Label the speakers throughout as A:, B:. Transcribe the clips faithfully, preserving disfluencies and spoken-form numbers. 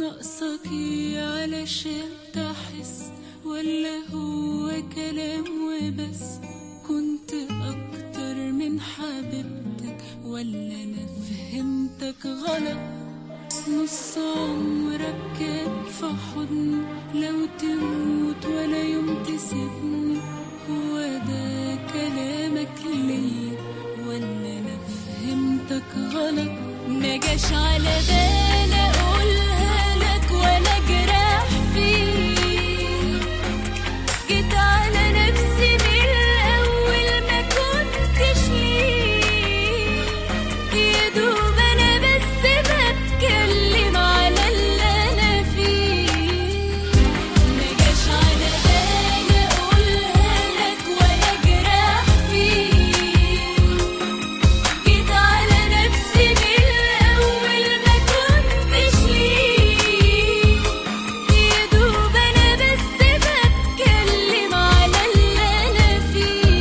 A: ناقصكي علشان تحس، ولا هو كلام وبس؟ كنت اكتر من حبيبتك ولا انا فهمتك غلط؟ نص عمرك كان في حضني، لو تموت ولا يوم تسيبني، هو ده كلامك ليا ولا انا فهمتك غلط؟ ما جاش على بالي اقولها لك ولا جراح فيك، جيت على نفسي من الاول ما كنتش ليك، يا دوب انا بس بتكلم على اللي انا فيه. ما جاش على بالي اقولها لك ولا جراح فيك، جيت على نفسي من الاول ما كنتش ليك، يا دوب انا بس بتكلم على اللي انا فيه.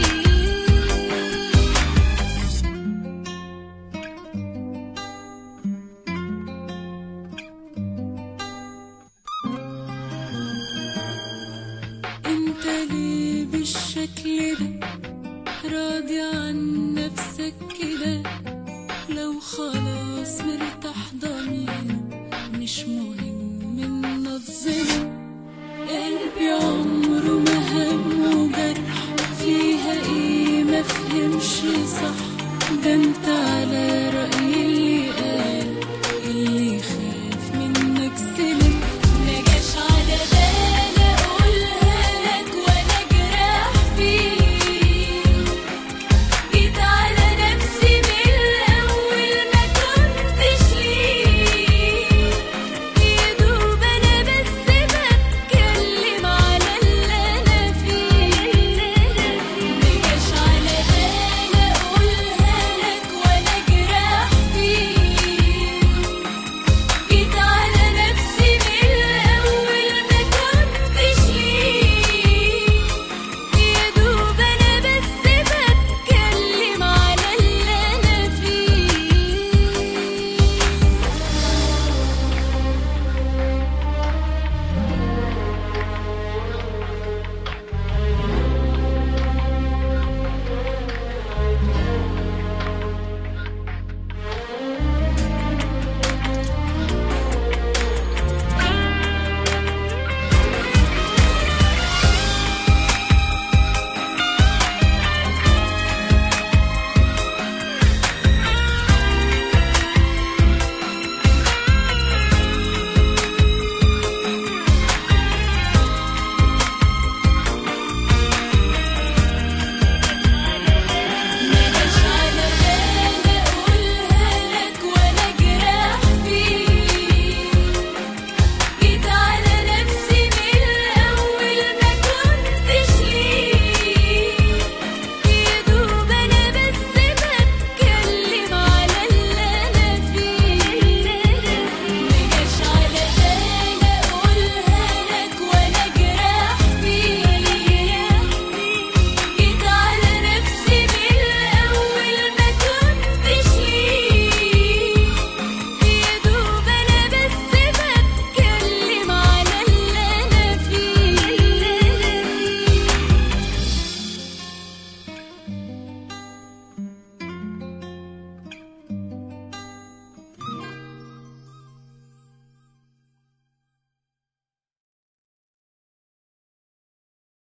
A: انت ليه بالشكل ده راضي عن نفسك كده؟ لو خلاص مرتاح ضميرك مش مهم ان اتظلم، قلبي عمره ما هان